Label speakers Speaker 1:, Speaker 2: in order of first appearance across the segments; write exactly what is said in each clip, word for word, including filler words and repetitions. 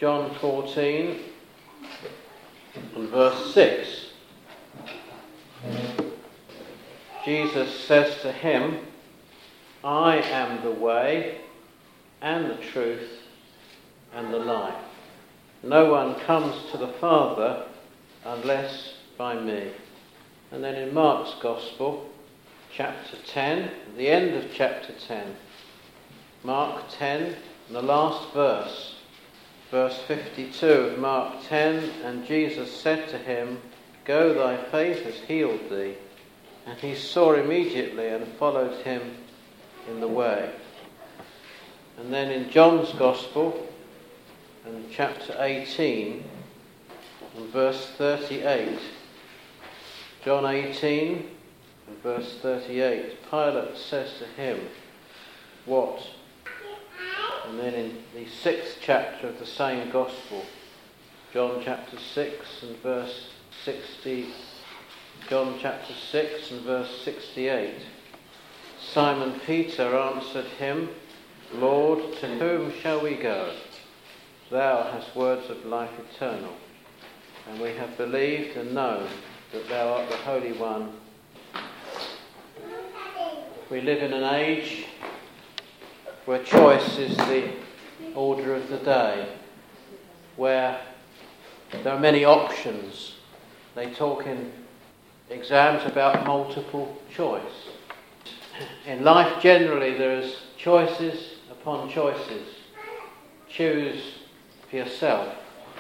Speaker 1: John fourteen and verse six. Jesus says to him, I am the way and the truth and the life. No one comes to the Father unless by me. And then in Mark's Gospel, chapter ten, at the end of chapter ten, Mark ten, and the last verse, verse fifty-two of Mark ten, and Jesus said to him, Go, thy faith has healed thee. And he saw immediately and followed him in the way. And then in John's Gospel, and chapter eighteen, and verse thirty-eight, John eighteen, and verse thirty-eight, Pilate says to him, What? And then in the sixth chapter of the same Gospel, John chapter six and verse sixty, John chapter six and verse sixty-eight, Simon Peter answered him, Lord, to whom shall we go? Thou hast words of life eternal, and we have believed and known that thou art the Holy One. We live in an age where choice is the order of the day, where there are many options. They talk in exams about multiple choice. In life generally there is choices upon choices. Choose for yourself.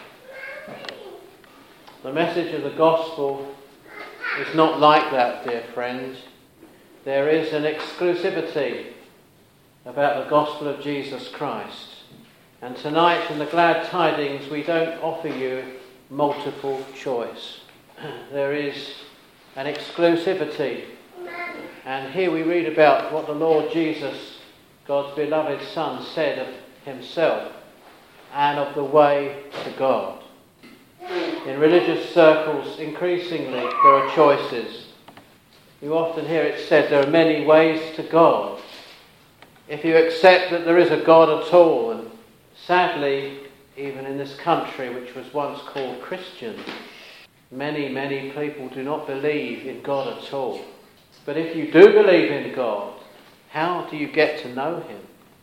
Speaker 1: The message of the gospel is not like that, dear friends. There is an exclusivity about the gospel of Jesus Christ. And tonight in the glad tidings we don't offer you multiple choice. There is an exclusivity. And here we read about what the Lord Jesus, God's beloved Son, said of himself and of the way to God. In religious circles, increasingly, there are choices. You often hear it said there are many ways to God. If you accept that there is a God at all, and sadly, even in this country, which was once called Christian, many, many people do not believe in God at all. But if you do believe in God, how do you get to know him?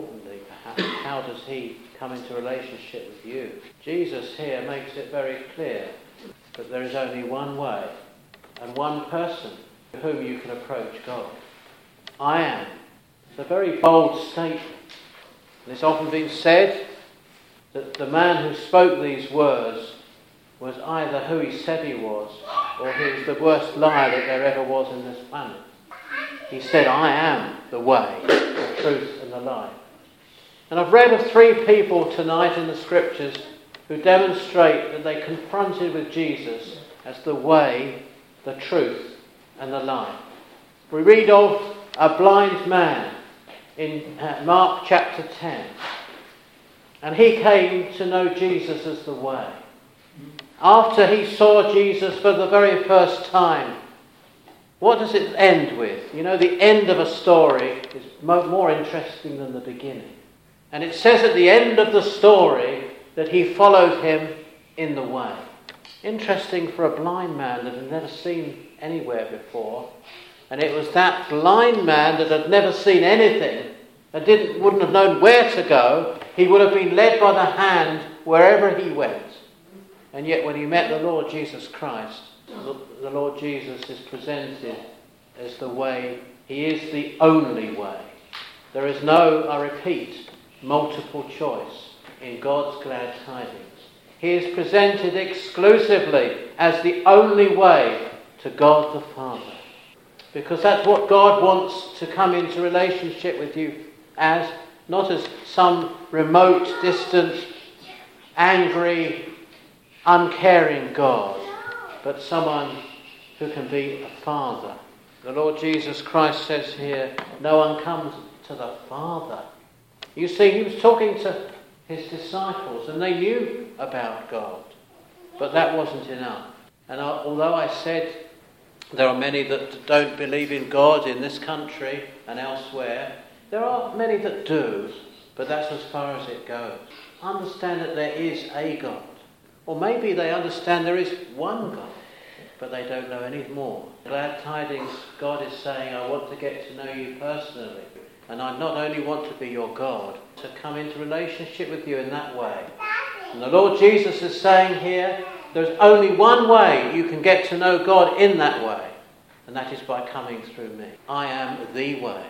Speaker 1: How does he come into relationship with you? Jesus here makes it very clear that there is only one way and one person to whom you can approach God. I am. It's a very bold statement. And it's often been said that the man who spoke these words was either who he said he was, or he was the worst liar that there ever was in this planet. He said, I am the way, the truth and the life. And I've read of three people tonight in the scriptures who demonstrate that they confronted with Jesus as the way, the truth and the life. We read of a blind man in Mark chapter ten. And he came to know Jesus as the way. After he saw Jesus for the very first time, what does it end with? You know, the end of a story is more interesting than the beginning. And it says at the end of the story that he followed him in the way. Interesting for a blind man that had never seen anywhere before. And it was that blind man that had never seen anything and didn't, wouldn't have known where to go. He would have been led by the hand wherever he went. And yet when he met the Lord Jesus Christ, the Lord Jesus is presented as the way. He is the only way. There is no, I repeat, multiple choice in God's glad tidings. He is presented exclusively as the only way to God the Father. Because that's what God wants to come into relationship with you as, not as some remote, distant, angry, uncaring God, but someone who can be a father. The Lord Jesus Christ says here, no one comes to the Father. You see, he was talking to his disciples and they knew about God, but that wasn't enough. And although I said there are many that don't believe in God in this country and elsewhere, there are many that do, but that's as far as it goes. understand that there is a God. Or maybe they understand there is one God, but they don't know any more. Glad tidings, God is saying, I want to get to know you personally. And I not only want to be your God, to come into relationship with you in that way. And the Lord Jesus is saying here, there's only one way you can get to know God in that way. And that is by coming through me. I am the way.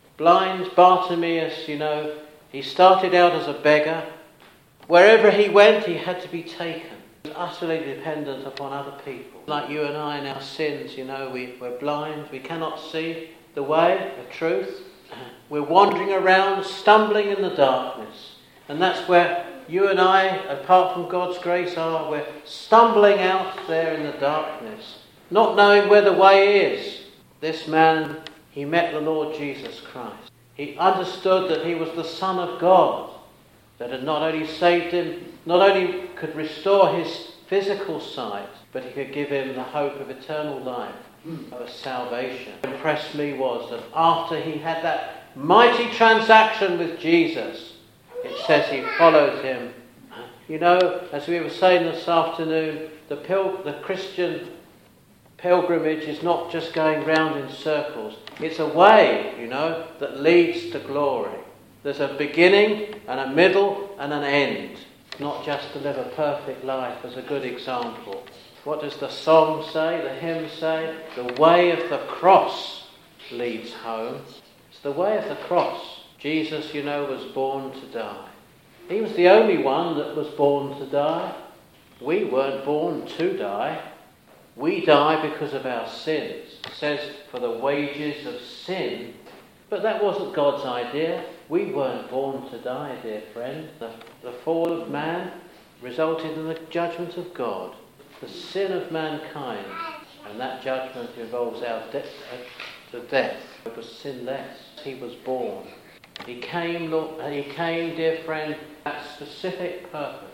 Speaker 1: Blind Bartimaeus, you know, he started out as a beggar. Wherever he went, he had to be taken. He was utterly dependent upon other people. Like you and I in our sins, you know, we, we're blind. We cannot see the way, the truth. We're wandering around, stumbling in the darkness. And that's where you and I, apart from God's grace, are. We're stumbling out there in the darkness, not knowing where the way is. This man, he met the Lord Jesus Christ. He understood that he was the Son of God, that had not only saved him, not only could restore his physical sight, but he could give him the hope of eternal life, of salvation. What impressed me was that after he had that mighty transaction with Jesus, it says he followed him. You know, as we were saying this afternoon, the, pil- the Christian pilgrimage is not just going round in circles. It's a way, you know, that leads to glory. There's a beginning and a middle and an end. Not just to live a perfect life as a good example. What does the song say, the hymn say? The way of the cross leads home. It's the way of the cross. Jesus, you know, was born to die. He was the only one that was born to die. We weren't born to die. We die because of our sins. It says, for the wages of sin. But that wasn't God's idea. We weren't born to die, dear friend. The, the fall of man resulted in the judgment of God. The sin of mankind. And that judgment involves our de- uh, the death. It was sinless. He was born. He came, look, he came, dear friend, that specific purpose.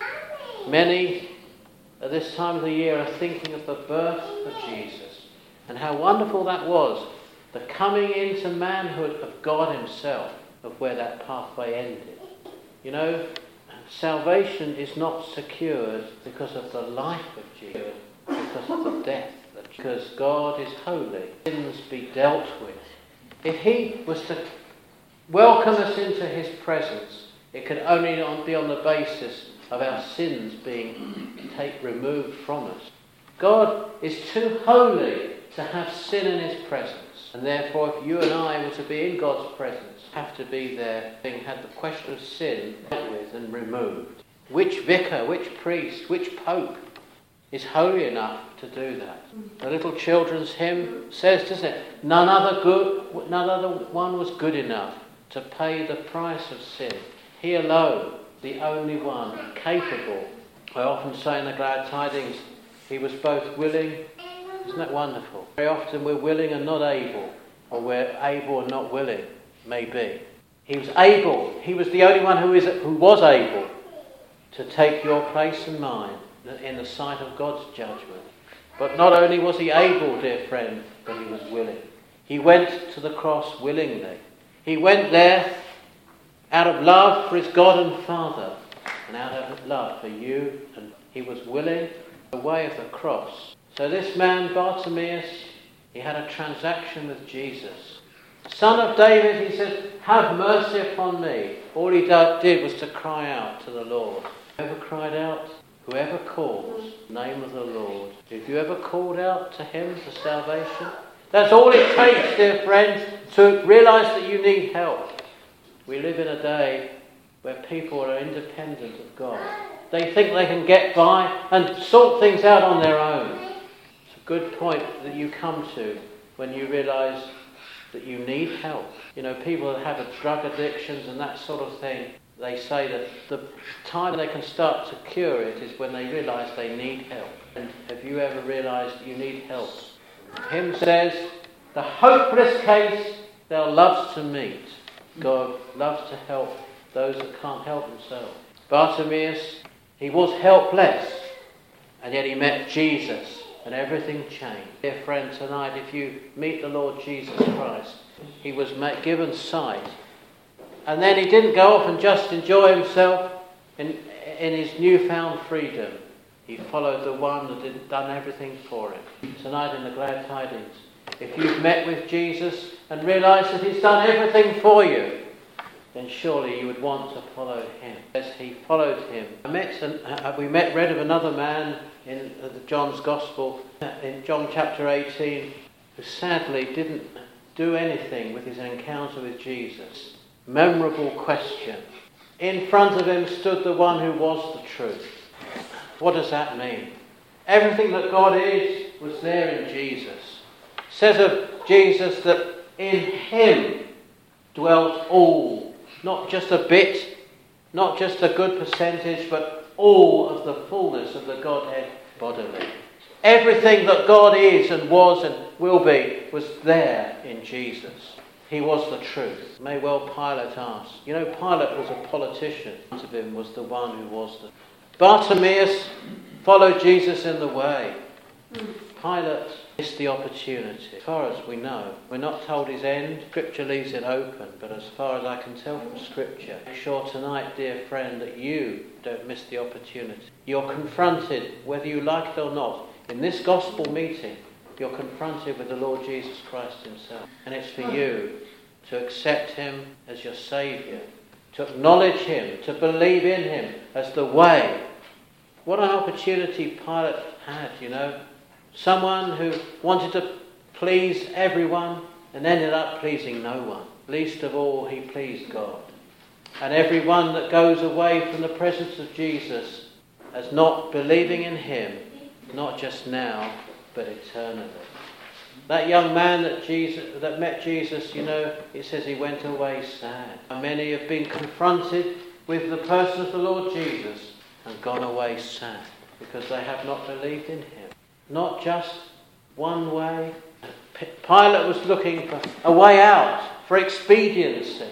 Speaker 1: Many at this time of the year are thinking of the birth of Jesus and how wonderful that was, the coming into manhood of God himself, of where that pathway ended. You know, salvation is not secured because of the life of Jesus, because of the death, because God is holy, sins be dealt with. If he was to welcome us into his presence, it can only be on the basis of our sins being take, removed from us. God is too holy to have sin in his presence. And therefore, if you and I were to be in God's presence, have to be there, being had the question of sin dealt with and removed. Which vicar, which priest, which pope is holy enough to do that? The little children's hymn says, doesn't it? None other good, none other one was good enough to pay the price of sin. He alone, the only one capable. I often say in the Glad Tidings, he was both willing. Isn't that wonderful? Very often we're willing and not able, or we're able and not willing, maybe. He was able. He was the only one who is who was able to take your place and mine in the sight of God's judgment. But not only was he able, dear friend, but he was willing. He went to the cross willingly. He went there out of love for his God and Father, and out of love for you, and he was willing the way of the cross. So this man, Bartimaeus, he had a transaction with Jesus. Son of David, he said, have mercy upon me. All he did was to cry out to the Lord. Whoever cried out, whoever calls the name of the Lord. Have you ever called out to him for salvation? That's all it takes, dear friends, to realise that you need help. We live in a day where people are independent of God. They think they can get by and sort things out on their own. It's a good point that you come to when you realise that you need help. You know, people that have drug addictions and that sort of thing, they say that the time they can start to cure it is when they realise they need help. And have you ever realised you need help? The hymn says, the hopeless case thou loves to meet. God loves to help those that can't help themselves. Bartimaeus, he was helpless, and yet he met Jesus, and everything changed. Dear friend, tonight, if you meet the Lord Jesus Christ, he was given sight, and then he didn't go off and just enjoy himself in, in his newfound freedom, he followed the one that had done everything for him. Tonight in the Glad Tidings, if you've met with Jesus and realised that he's done everything for you, then surely you would want to follow him. As he followed him. I met an, uh, we met read of another man in uh, John's Gospel, uh, in John chapter eighteen, who sadly didn't do anything with his encounter with Jesus. Memorable question. In front of him stood the one who was the truth. What does that mean? Everything that God is was there in Jesus. It says of Jesus that in him dwelt all. Not just a bit, not just a good percentage, but all of the fullness of the Godhead bodily. Everything that God is and was and will be was there in Jesus. He was the truth. May well Pilate ask. You know, Pilate was a politician. In front of him was the one who was the... Bartimaeus followed Jesus in the way. Pilate missed the opportunity. As far as we know, we're not told his end. Scripture leaves it open, but as far as I can tell from Scripture, make sure tonight, dear friend, that you don't miss the opportunity. You're confronted, whether you like it or not, in this gospel meeting, you're confronted with the Lord Jesus Christ himself. And it's for you to accept him as your Saviour, to acknowledge him, to believe in him as the way. What an opportunity Pilate had, you know. Someone who wanted to please everyone and ended up pleasing no one. Least of all, he pleased God. And everyone that goes away from the presence of Jesus as not believing in him, not just now, but eternally. That young man that Jesus that met Jesus, you know, it says he went away sad. Many have been confronted with the person of the Lord Jesus and gone away sad because they have not believed in him. Not just one way. Pilate was looking for a way out, for expediency.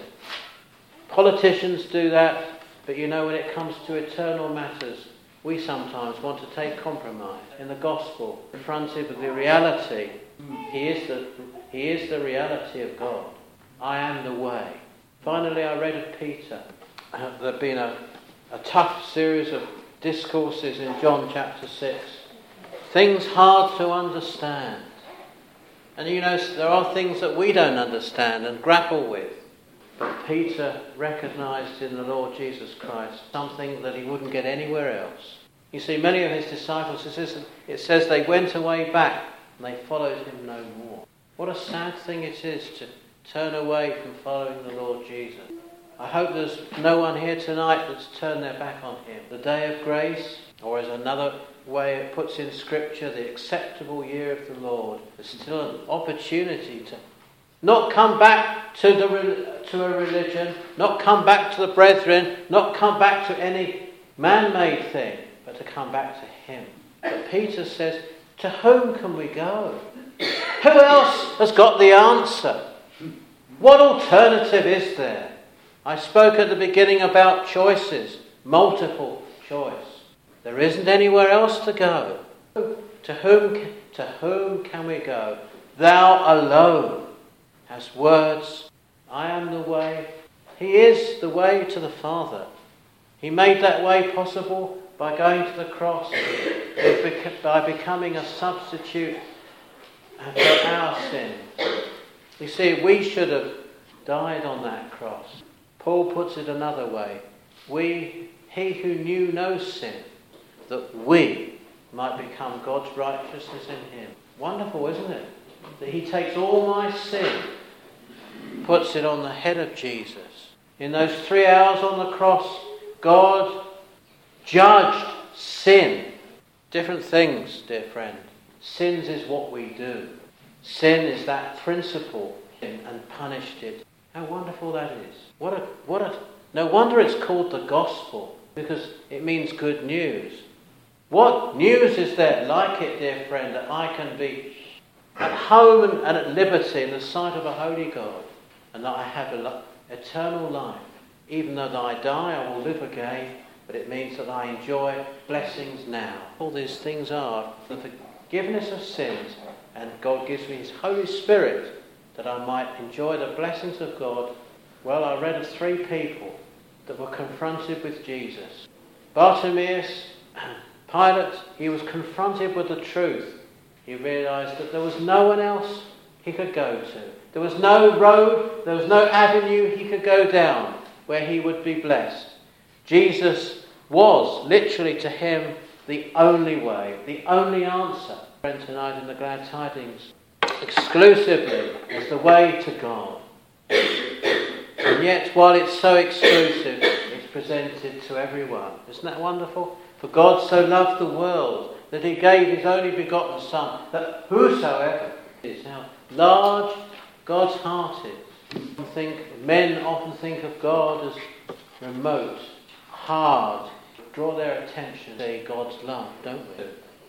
Speaker 1: Politicians do that, but you know, when it comes to eternal matters, we sometimes want to take compromise. In the gospel, confronted with the reality, he is the, he is the reality of God. I am the way. Finally, I read of Peter. Uh, there had been a, a tough series of discourses in John chapter six. Things hard to understand. And you know, there are things that we don't understand and grapple with. But Peter recognised in the Lord Jesus Christ something that he wouldn't get anywhere else. You see, many of his disciples, it says, it says they went away back and they followed him no more. What a sad thing it is to turn away from following the Lord Jesus. I hope there's no one here tonight that's turned their back on him. The day of grace, or as another way it puts in Scripture, the acceptable year of the Lord. There's still an opportunity to not come back to the to a religion, not come back to the brethren, not come back to any man-made thing, but to come back to him. But Peter says, to whom can we go? Who else has got the answer? What alternative is there? I spoke at the beginning about choices, multiple choice. There isn't anywhere else to go. To whom, to whom can we go? Thou alone hast words. I am the way. He is the way to the Father. He made that way possible by going to the cross, by becoming a substitute for our sin. You see, we should have died on that cross. Paul puts it another way. We, he who knew no sin, that we might become God's righteousness in him. Wonderful, isn't it? That he takes all my sin, puts it on the head of Jesus. In those three hours on the cross, God judged sin. Different things, dear friend. Sins is what we do. Sin is that principle, and punished it. How wonderful that is. What a, what a, no wonder it's called the gospel, because it means good news. What news is there like it, dear friend, that I can be at home and, and at liberty in the sight of a holy God, and that I have an eternal life. Even though I die, I will live again, but it means that I enjoy blessings now. All these things are the forgiveness of sins, and God gives me his Holy Spirit that I might enjoy the blessings of God. Well, I read of three people that were confronted with Jesus. Bartimaeus, Pilate, he was confronted with the truth. He realised that there was no one else he could go to. There was no road, there was no avenue he could go down where he would be blessed. Jesus was, literally to him, the only way, the only answer. Friend, tonight in the Glad Tidings, exclusively as the way to God. And yet, while it's so exclusive, it's presented to everyone. Isn't that wonderful? For God so loved the world that he gave his only begotten Son, that whosoever is. How large God's heart is. I think men often think of God as remote, hard, draw their attention to God's love, don't we?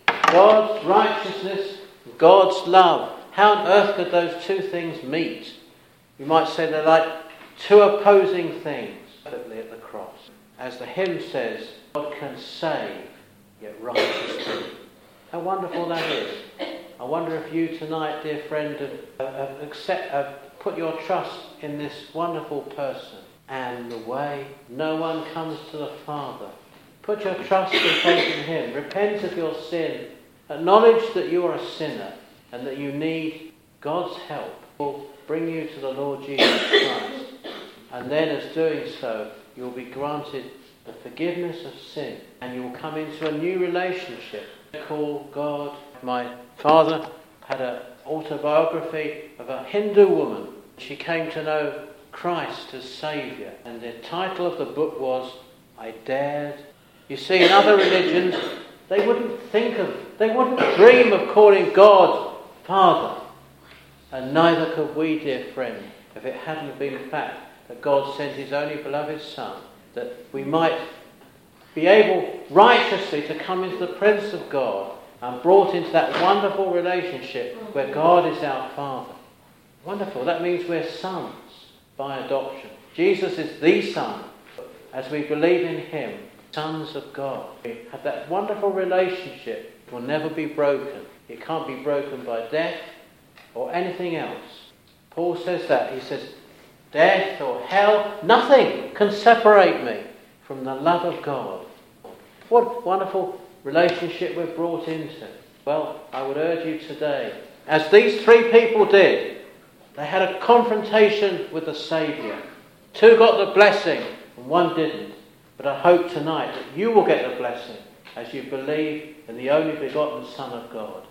Speaker 1: God's righteousness, God's love. How on earth could those two things meet? You might say they're like two opposing things perfectly at the cross. As the hymn says, God can save, yet righteously. How wonderful that is. I wonder if you tonight, dear friend, have, have, accept, have put your trust in this wonderful person and the way no one comes to the Father. Put your trust and faith in him. Repent of your sin. Acknowledge that you are a sinner and that you need God's help. Will bring you to the Lord Jesus Christ. And then as doing so, you will be granted the forgiveness of sin and you will come into a new relationship. Call God. My father had an autobiography of a Hindu woman. She came to know Christ as Saviour, and the title of the book was I Dared. You see, in other religions, they wouldn't think of, they wouldn't dream of calling God Father. And neither could we, dear friend, if it hadn't been the fact that God sent his only beloved Son, that we might be able righteously to come into the presence of God and brought into that wonderful relationship where God is our Father. Wonderful. That means we're sons by adoption. Jesus is the Son. As we believe in him, sons of God. We have that wonderful relationship. It will never be broken. It can't be broken by death or anything else. Paul says that. He says, death or hell, nothing can separate me from the love of God. What wonderful relationship we're brought into. Well, I would urge you today, as these three people did, they had a confrontation with the Saviour. Two got the blessing and one didn't. But I hope tonight that you will get the blessing as you believe in the only begotten Son of God.